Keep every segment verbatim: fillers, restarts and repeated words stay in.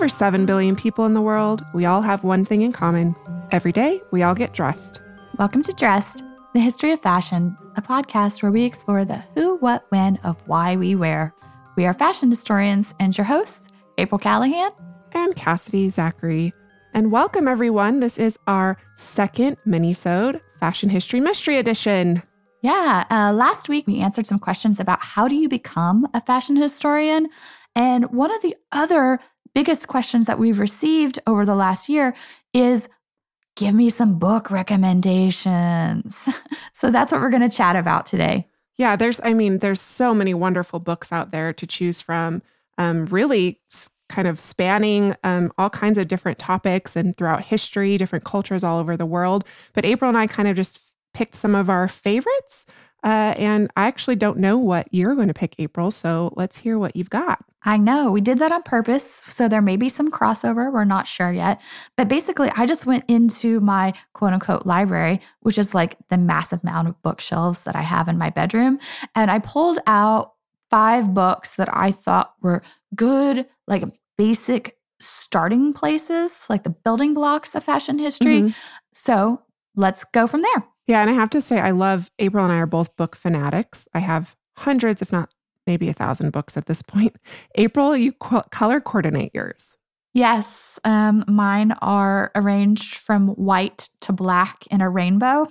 over seven billion people in the world. We all have one thing in common. Every day, we all get dressed. Welcome to Dressed, the history of fashion, a podcast where we explore the who, what, when of why we wear. We are fashion historians and your hosts, April Callahan and Cassidy Zachary. And welcome, everyone. This is our second mini-sode, Fashion History Mystery Edition. Yeah, uh, last week we answered some questions about how do you become a fashion historian? And one of the other biggest questions that we've received over the last year is, give me some book recommendations. So that's what we're going to chat about today. Yeah, there's, I mean, there's so many wonderful books out there to choose from, um, really kind of spanning um, all kinds of different topics and throughout history, different cultures all over the world. But April and I kind of just picked some of our favorites. Uh, and I actually don't know what you're going to pick, April. So let's hear what you've got. I know. We did that on purpose. So there may be some crossover. We're not sure yet. But basically, I just went into my quote unquote library, which is like the massive amount of bookshelves that I have in my bedroom. And I pulled out five books that I thought were good, like basic starting places, like the building blocks of fashion history. Mm-hmm. So let's go from there. Yeah. And I have to say, I love, April and I are both book fanatics. I have hundreds, if not maybe a thousand books at this point. April, you co- color coordinate yours. Yes. Um, mine are arranged from white to black in a rainbow.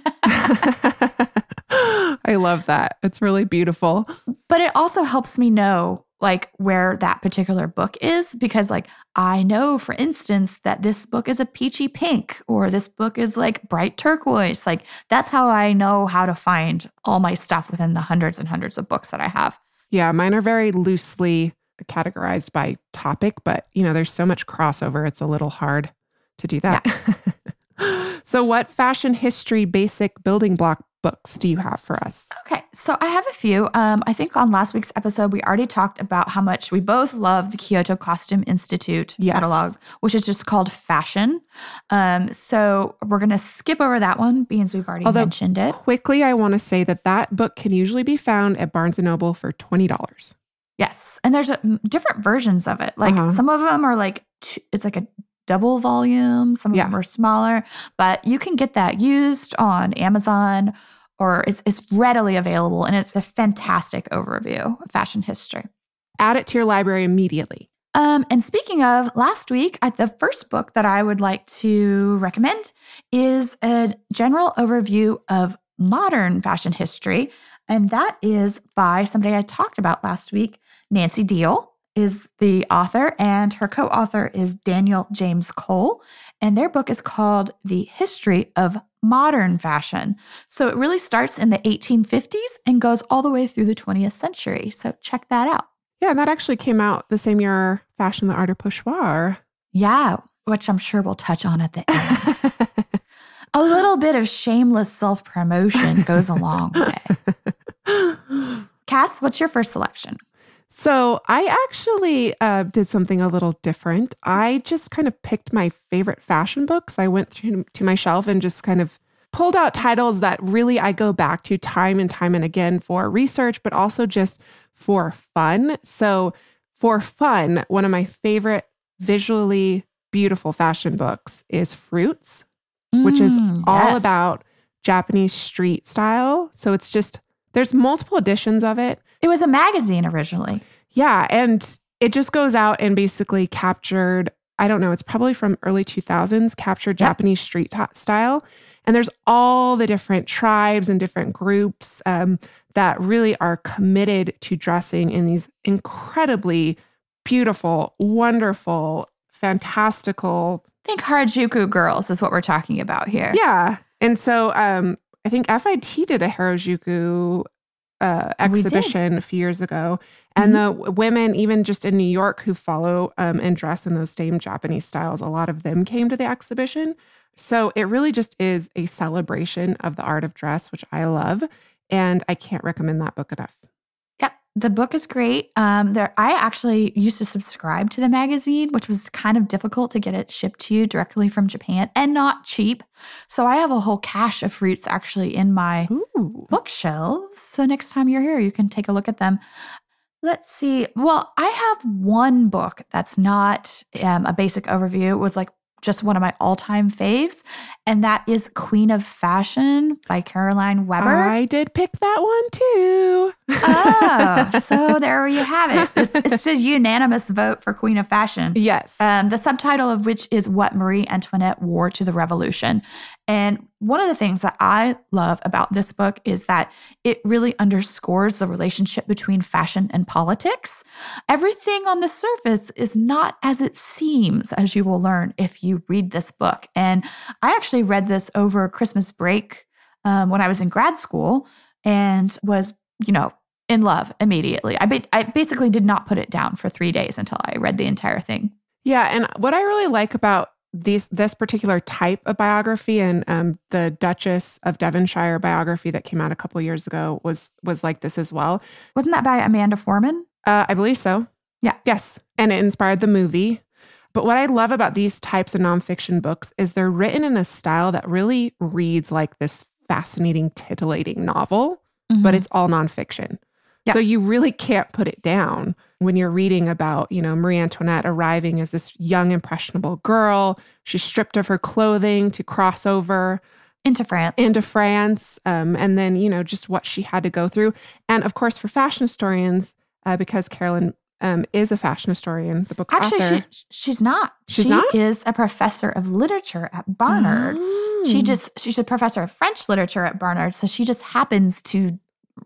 I love that. It's really beautiful. But it also helps me know like where that particular book is, because like I know, for instance, that this book is a peachy pink or this book is like bright turquoise. Like that's how I know how to find all my stuff within the hundreds and hundreds of books that I have. Yeah, mine are very loosely categorized by topic, but you know, there's so much crossover. It's a little hard to do that. Yeah. So what fashion history basic building block books do you have for us? Okay, so I have a few. Um, I think on last week's episode, we already talked about how much we both love the Kyoto Costume Institute yes. catalog, which is just called Fashion. Um, so we're going to skip over that one because we've already Although, mentioned it. Quickly, I want to say that that book can usually be found at Barnes and Noble for twenty dollars. Yes, and there's a, different versions of it. Like uh-huh. some of them are like, two, it's like a double volume. Some of yeah. them are smaller, but you can get that used on Amazon, or it's it's readily available, and it's a fantastic overview of fashion history. Add it to your library immediately. Um, and speaking of, last week, I, the first book that I would like to recommend is a general overview of modern fashion history, and that is by somebody I talked about last week. Nancy Diehl is the author, and her co-author is Daniel James Cole, and their book is called The History of Modern Fashion. So it really starts in the eighteen fifties and goes all the way through the twentieth century. So check that out. Yeah, and that actually came out the same year Fashion, the Art of Pochoir. Yeah, which I'm sure we'll touch on at the end. A little bit of shameless self-promotion goes a long way. Cass, what's your first selection? So I actually uh, did something a little different. I just kind of picked my favorite fashion books. I went through to my shelf and just kind of pulled out titles that really I go back to time and time and again for research, but also just for fun. So for fun, one of my favorite visually beautiful fashion books is Fruits, mm, which is all yes. about Japanese street style. So it's just, there's multiple editions of it. It was a magazine originally. Yeah. And it just goes out and basically captured, I don't know, it's probably from early two thousands, captured yep. Japanese street t- style. And there's all the different tribes and different groups um, that really are committed to dressing in these incredibly beautiful, wonderful, fantastical. I think Harajuku girls is what we're talking about here. Yeah. And so um, I think F I T did a Harajuku uh, exhibition a few years ago. And mm-hmm. the women, even just in New York, who follow um, and dress in those same Japanese styles, a lot of them came to the exhibition. So it really just is a celebration of the art of dress, which I love. And I can't recommend that book enough. Yep. The book is great. Um, there, I actually used to subscribe to the magazine, which was kind of difficult to get it shipped to you directly from Japan and not cheap. So I have a whole cache of Fruits actually in my Ooh. bookshelves. So next time you're here, you can take a look at them. Let's see. Well, I have one book that's not um, a basic overview. It was like just one of my all-time faves, and that is Queen of Fashion by Caroline Weber. I did pick that one too. Oh, so there you have it. It's, it's a unanimous vote for Queen of Fashion. Yes. Um, the subtitle of which is What Marie Antoinette Wore to the Revolution. And one of the things that I love about this book is that it really underscores the relationship between fashion and politics. Everything on the surface is not as it seems, as you will learn if you read this book. And I actually read this over Christmas break um, when I was in grad school and was, you know, in love immediately. I, ba- I basically did not put it down for three days until I read the entire thing. Yeah. And what I really like about these this particular type of biography, and um, the Duchess of Devonshire biography that came out a couple of years ago was was like this as well. Wasn't that by Amanda Foreman? Uh, I believe so. Yeah. Yes. And it inspired the movie. But what I love about these types of nonfiction books is they're written in a style that really reads like this fascinating, titillating novel, mm-hmm. but it's all nonfiction. Yeah. So you really can't put it down when you're reading about, you know, Marie Antoinette arriving as this young, impressionable girl. She's stripped of her clothing to cross over into France. Into France. Um, and then, you know, just what she had to go through. And of course, for fashion historians, uh, because Carolyn um, is a fashion historian, the book's Actually, author. She, she's not. She's she not? is a professor of literature at Barnard. Oh. She just, she's a professor of French literature at Barnard. So she just happens to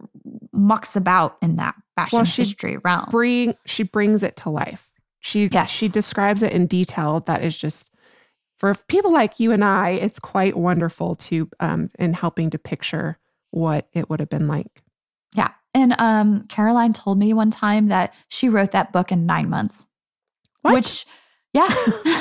mucks about in that fashion well, she history realm. Bring, she brings it to life. She yes. she describes it in detail that is just, for people like you and I, it's quite wonderful to, um, in helping to picture what it would have been like. Yeah. And um, Caroline told me one time that she wrote that book in nine months. What? Which, yeah.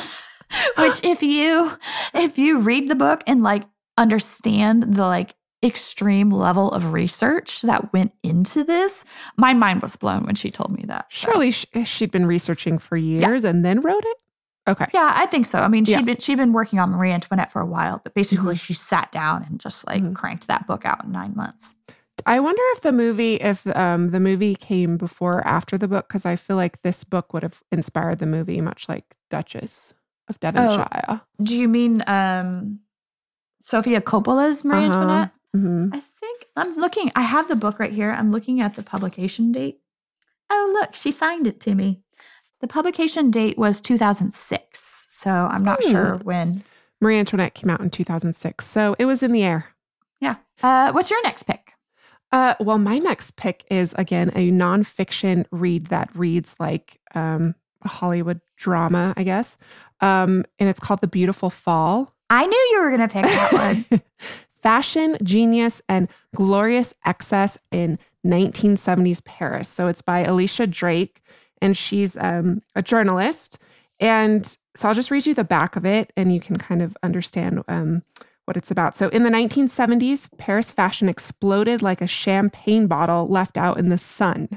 Which if you, if you read the book and like understand the like extreme level of research that went into this, my mind was blown when she told me that. Surely so. she, she'd been researching for years yeah. and then wrote it? Okay. Yeah, I think so. I mean, she'd yeah. been she'd been working on Marie Antoinette for a while, but basically mm-hmm. she sat down and just like mm-hmm. cranked that book out in nine months. I wonder if the movie, if um, the movie came before or after the book, because I feel like this book would have inspired the movie, much like Duchess of Devonshire. Oh, do you mean um, Sofia Coppola's Marie uh-huh. Antoinette? Mm-hmm. I think I'm looking, I have the book right here. I'm looking at the publication date. Oh, look, she signed it to me. The publication date was two thousand six. So I'm not hmm. sure when. Marie Antoinette came out in two thousand six. So it was in the air. Yeah. Uh, what's your next pick? Uh, well, my next pick is, again, a nonfiction read that reads like um, a Hollywood drama, I guess. Um, and it's called The Beautiful Fall. I knew you were going to pick that one. Fashion, Genius, and Glorious Excess in nineteen seventies Paris. So it's by Alicia Drake, and she's um, a journalist. And so I'll just read you the back of it, and you can kind of understand um, what it's about. So in the nineteen seventies, Paris fashion exploded like a champagne bottle left out in the sun.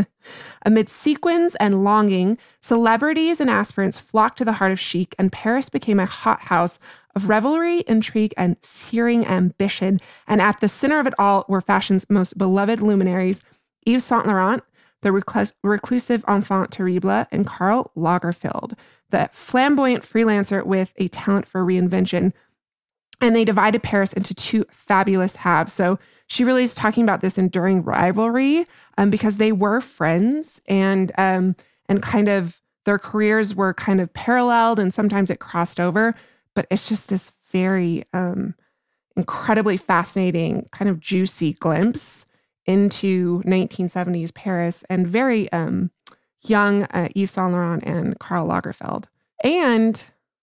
Amid sequins and longing, celebrities and aspirants flocked to the heart of chic, and Paris became a hothouse of revelry, intrigue, and searing ambition. And at the center of it all were fashion's most beloved luminaries, Yves Saint Laurent, the reclus- reclusive enfant terrible, and Karl Lagerfeld, the flamboyant freelancer with a talent for reinvention. And they divided Paris into two fabulous halves. So she really is talking about this enduring rivalry um, because they were friends and um, and kind of their careers were kind of paralleled, and sometimes it crossed over. But it's just this very um, incredibly fascinating, kind of juicy glimpse into nineteen seventies Paris and very um, young uh, Yves Saint Laurent and Karl Lagerfeld. And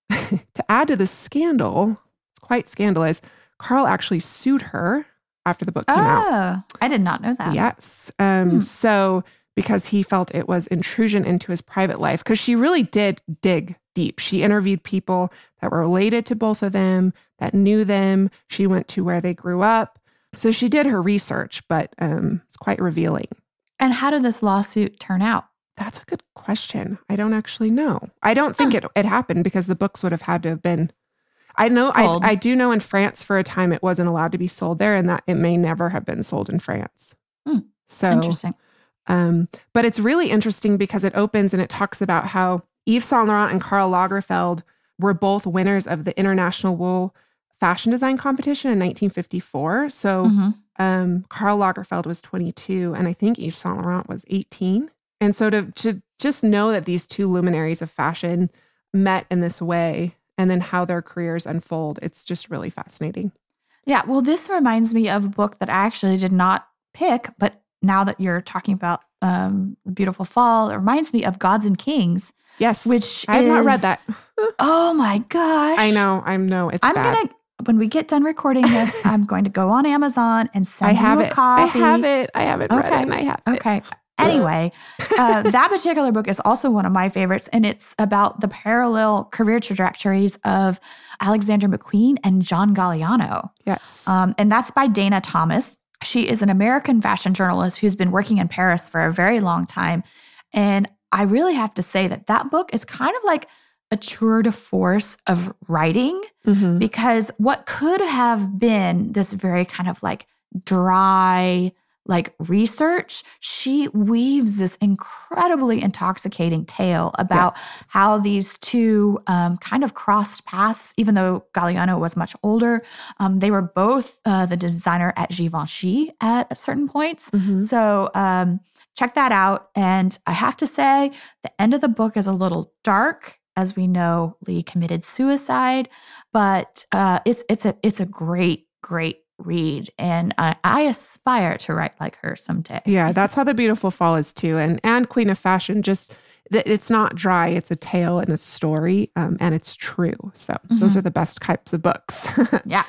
to add to the scandal, it's quite scandalous, Karl actually sued her after the book came oh, out. Oh, I did not know that. Yes. Um, hmm. So because he felt it was intrusion into his private life, because she really did dig deep. She interviewed people that were related to both of them, that knew them. She went to where they grew up. So she did her research, but um, it's quite revealing. And how did this lawsuit turn out? That's a good question. I don't actually know. I don't think huh. it, it happened because the books would have had to have been... I know, I, I do know in France for a time it wasn't allowed to be sold there, and that it may never have been sold in France. Hmm. So interesting. Um, but it's really interesting because it opens and it talks about how Yves Saint Laurent and Karl Lagerfeld were both winners of the International Wool Fashion Design Competition in nineteen fifty-four. So Mm-hmm. um, Karl Lagerfeld was twenty-two, and I think Yves Saint Laurent was eighteen. And so to, to just know that these two luminaries of fashion met in this way, and then how their careers unfold, it's just really fascinating. Yeah, well, this reminds me of a book that I actually did not pick, but now that you're talking about um, The Beautiful Fall, it reminds me of Gods and Kings. Yes, which I have is, not read that. Oh my gosh. I know, I know, it's I'm bad. going to, when we get done recording this, I'm going to go on Amazon and send I have you a it. copy. I have it. I haven't read Okay. it, and I have it. Okay. Anyway, uh, that particular book is also one of my favorites, and it's about the parallel career trajectories of Alexander McQueen and John Galliano. Yes. Um, and that's by Dana Thomas. She is an American fashion journalist who's been working in Paris for a very long time. And I really have to say that that book is kind of like a tour de force of writing, mm-hmm. because what could have been this very kind of like dry, like research, she weaves this incredibly intoxicating tale about yes. how these two um, kind of crossed paths, even though Galliano was much older. Um, they were both uh, the designer at Givenchy at certain points. Mm-hmm. So um, check that out. And I have to say, the end of the book is a little dark. As we know, Lee committed suicide, but uh, it's it's a it's a great, great read, and I, I aspire to write like her someday. Yeah, that's how The Beautiful Fall is too, and and Queen of Fashion. Just it's not dry; it's a tale and a story, um, and it's true. So mm-hmm. those are the best types of books. Yeah.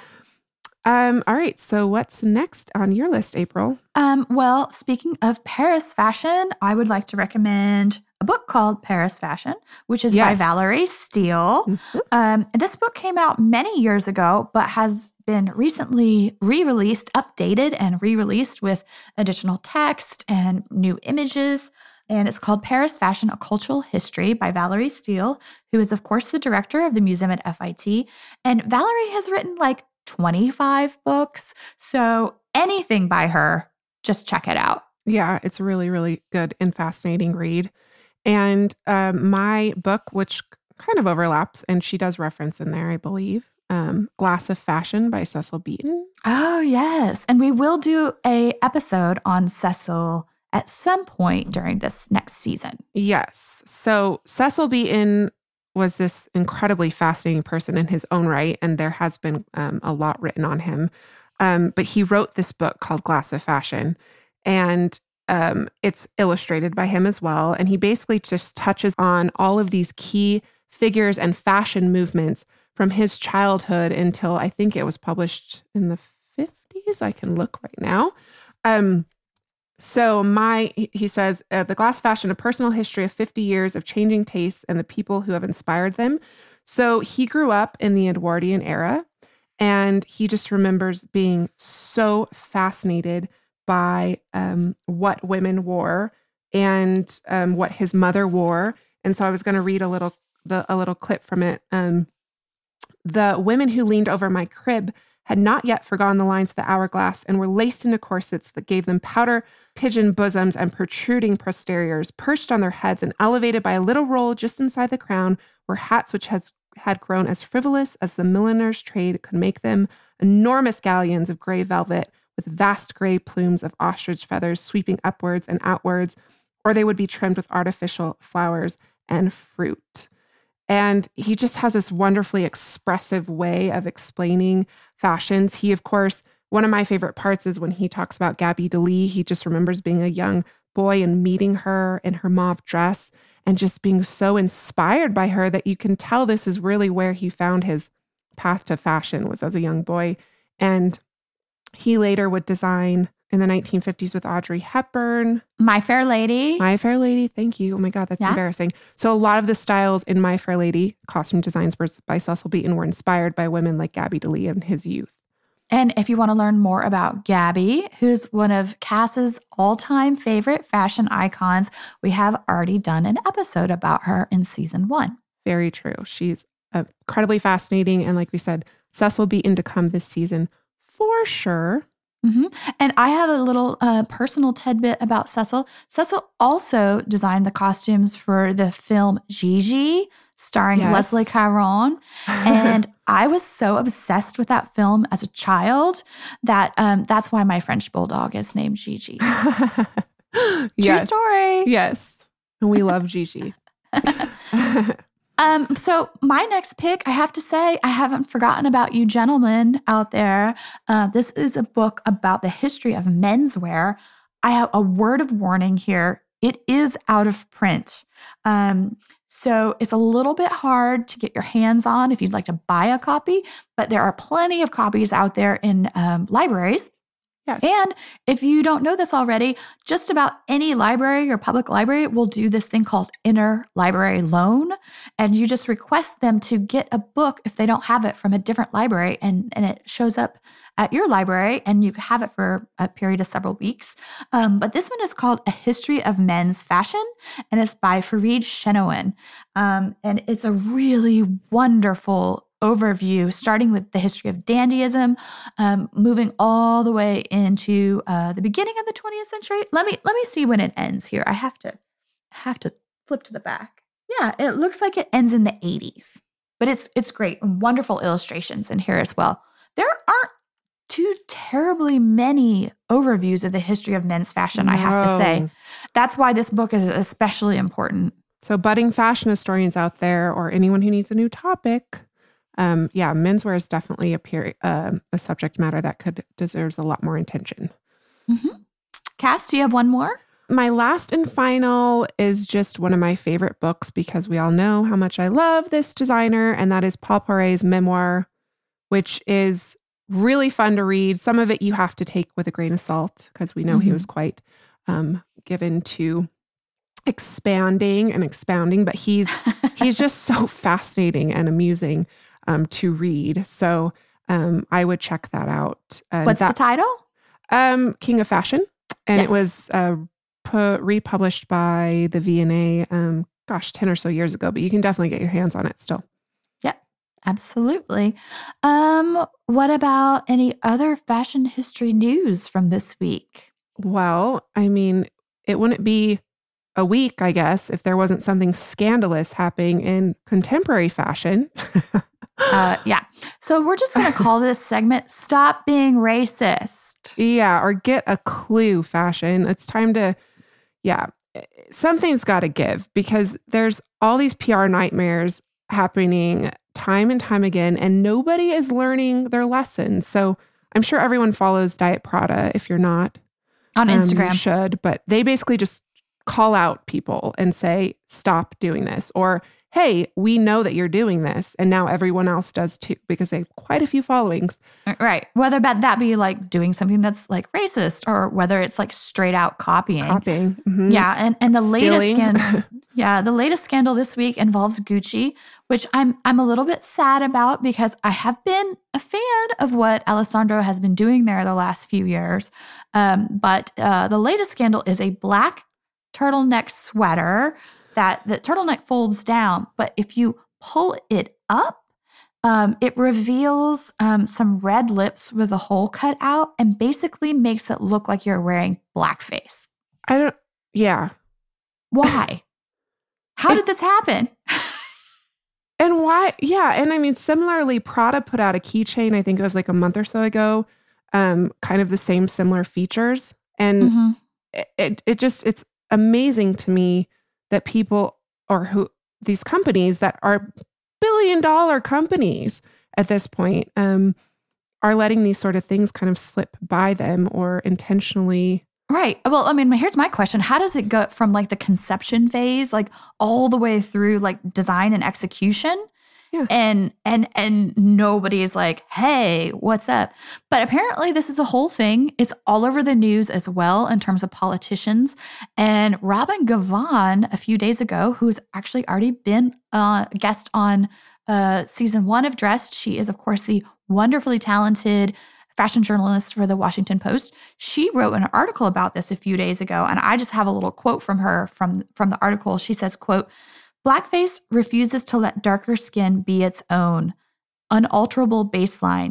Um. All right. So what's next on your list, April? Um. Well, speaking of Paris fashion, I would like to recommend a book called Paris Fashion, which is yes. by Valerie Steele. Mm-hmm. Um. This book came out many years ago, but has been recently re-released, updated and re-released with additional text and new images. And it's called Paris Fashion, A Cultural History by Valerie Steele, who is, of course, the director of the museum at F I T. And Valerie has written like twenty-five books. So anything by her, just check it out. Yeah, it's a really, really good and fascinating read. And um, my book, which kind of overlaps, and she does reference in there, I believe, Um, Glass of Fashion by Cecil Beaton. Oh, yes. And we will do a episode on Cecil at some point during this next season. Yes. So Cecil Beaton was this incredibly fascinating person in his own right, and there has been um, a lot written on him. Um, but he wrote this book called Glass of Fashion, and um, it's illustrated by him as well. And he basically just touches on all of these key figures and fashion movements from his childhood until I think it was published in the fifties. I can look right now. Um, so my, he says, uh, The Glass Fashion, a personal history of fifty years of changing tastes and the people who have inspired them. So he grew up in the Edwardian era, and he just remembers being so fascinated by um, what women wore and um, what his mother wore. And so I was going to read a little the a little clip from it. Um, The women who leaned over my crib had not yet forgotten the lines of the hourglass and were laced into corsets that gave them powder pigeon bosoms and protruding posteriors. Perched on their heads and elevated by a little roll just inside the crown were hats which had, had grown as frivolous as the milliner's trade could make them, enormous galleons of gray velvet with vast gray plumes of ostrich feathers sweeping upwards and outwards, or they would be trimmed with artificial flowers and fruit. And he just has this wonderfully expressive way of explaining fashions. He, of course, one of my favorite parts is when he talks about Gaby Delis. He just remembers being a young boy and meeting her in her mauve dress and just being so inspired by her that you can tell this is really where he found his path to fashion, was as a young boy. And he later would design in the nineteen fifties with Audrey Hepburn. My Fair Lady. My Fair Lady. Thank you. Oh my God, that's yeah. embarrassing. So a lot of the styles in My Fair Lady, costume designs by Cecil Beaton, were inspired by women like Gaby Delis in his youth. And if you want to learn more about Gaby, who's one of Cass's all-time favorite fashion icons, we have already done an episode about her in season one. Very true. She's incredibly fascinating. And like we said, Cecil Beaton to come this season for sure. Mm-hmm. And I have a little uh, personal tidbit about Cecil. Cecil also designed the costumes for the film Gigi, starring Yes. Leslie Caron. And I was so obsessed with that film as a child that um, that's why my French bulldog is named Gigi. True Yes. story. Yes. And we love Gigi. Um, so my next pick, I have to say, I haven't forgotten about you gentlemen out there. Uh, this is a book about the history of menswear. I have a word of warning here. It is out of print. Um, so it's a little bit hard to get your hands on if you'd like to buy a copy, but there are plenty of copies out there in um, libraries. Yes. And if you don't know this already, just about any library or public library will do this thing called interlibrary loan. And you just request them to get a book if they don't have it from a different library, and, and it shows up at your library and you have it for a period of several weeks. Um, but this one is called A History of Men's Fashion, and it's by Fareed Chenoun. Um, and it's a really wonderful overview, starting with the history of dandyism, um, moving all the way into uh, the beginning of the twentieth century. Let me let me see when it ends here. I have to have to flip to the back. Yeah, it looks like it ends in the eighties, but it's it's great and wonderful illustrations in here as well. There aren't too terribly many overviews of the history of men's fashion, I have to say. No. That's why this book is especially important. So budding fashion historians out there, or anyone who needs a new topic, Um, yeah, menswear is definitely a period, uh, a subject matter that could deserves a lot more attention. Mm-hmm. Cass, do you have one more? My last and final is just one of my favorite books because we all know how much I love this designer, and that is Paul Poiret's memoir, which is really fun to read. Some of it you have to take with a grain of salt because we know Mm-hmm. he was quite um, given to expanding and expounding, but he's he's just so fascinating and amusing um, to read. So um, I would check that out. Uh, What's that, the title? Um, King of Fashion. And Yes. it was uh, pu- republished by the V and A, um, gosh, ten or so years ago, but you can definitely get your hands on it still. Yep, absolutely. Um, what about any other fashion history news from this week? Well, I mean, it wouldn't be a week, I guess, if there wasn't something scandalous happening in contemporary fashion. Uh, yeah. So we're just going to call this segment Stop Being Racist. Yeah, or get a clue fashion. It's time to, yeah, something's got to give because there's all these P R nightmares happening time and time again, and nobody is learning their lessons. So I'm sure everyone follows Diet Prada. If you're not, On um, Instagram. you should, but they basically just call out people and say, stop doing this, or hey, we know that you're doing this. And now everyone else does too, because they have quite a few followings. Right. Whether that, that be like doing something that's like racist or whether it's like straight out copying. Copying. Mhm. Yeah. And, and the Stealing. latest scandal. Yeah. The latest scandal this week involves Gucci, which I'm, I'm a little bit sad about because I have been a fan of what Alessandro has been doing there the last few years. Um, but uh, the latest scandal is a black turtleneck sweater that the turtleneck folds down, but if you pull it up, um, it reveals um, some red lips with a hole cut out and basically makes it look like you're wearing blackface. I don't, yeah. Why? How did this happen? And why? Yeah. And I mean, similarly, Prada put out a keychain, I think it was like a month or so ago, um, kind of the same similar features. And Mm-hmm. it, it, it just, it's amazing to me that people or who these companies that are billion dollar companies at this point um, are letting these sort of things kind of slip by them or intentionally. Right. Well, I mean, here's my question. How does it go from like the conception phase, like all the way through like design and execution? Yeah. And and and nobody's like, hey, what's up? But apparently this is a whole thing. It's all over the news as well in terms of politicians. And Robin Gavon a few days ago, who's actually already been a guest on uh, season one of Dressed. She is, of course, the wonderfully talented fashion journalist for the Washington Post. She wrote an article about this a few days ago. And I just have a little quote from her from, from the article. She says, quote, "Blackface refuses to let darker skin be its own, unalterable baseline.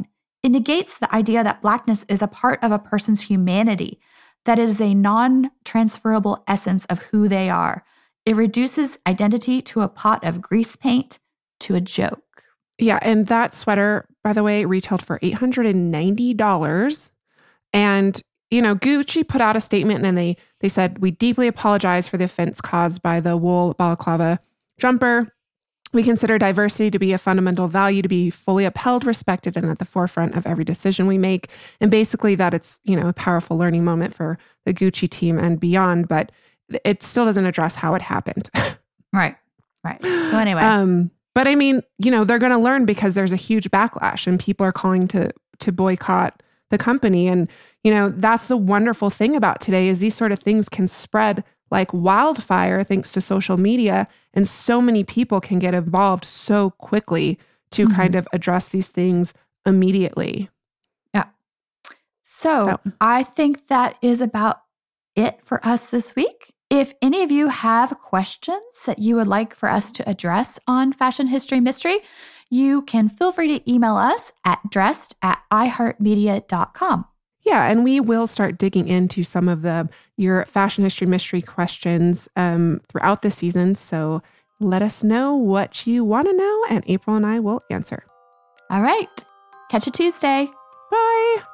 It negates the idea that Blackness is a part of a person's humanity, that it is a non-transferable essence of who they are. It reduces identity to a pot of grease paint, to a joke. Yeah, and that sweater, by the way, retailed for eight hundred ninety dollars. And, you know, Gucci put out a statement and they they said, "We deeply apologize for the offense caused by the wool balaclava jumper. We consider diversity to be a fundamental value to be fully upheld, respected, and at the forefront of every decision we make." And basically that it's, you know, a powerful learning moment for the Gucci team and beyond, but it still doesn't address how it happened. Right, right. So anyway. Um, but I mean, you know, they're going to learn because there's a huge backlash and people are calling to to boycott the company. And, you know, that's the wonderful thing about today is these sort of things can spread like wildfire thanks to social media. And so many people can get involved so quickly to mm-hmm. kind of address these things immediately. Yeah. So, so I think that is about it for us this week. If any of you have questions that you would like for us to address on Fashion History Mystery, you can feel free to email us at dressed at i heart media dot com. Yeah, and we will start digging into some of the your fashion history mystery questions um, throughout the season. So let us know what you want to know, and April and I will answer. All right. Catch you Tuesday. Bye.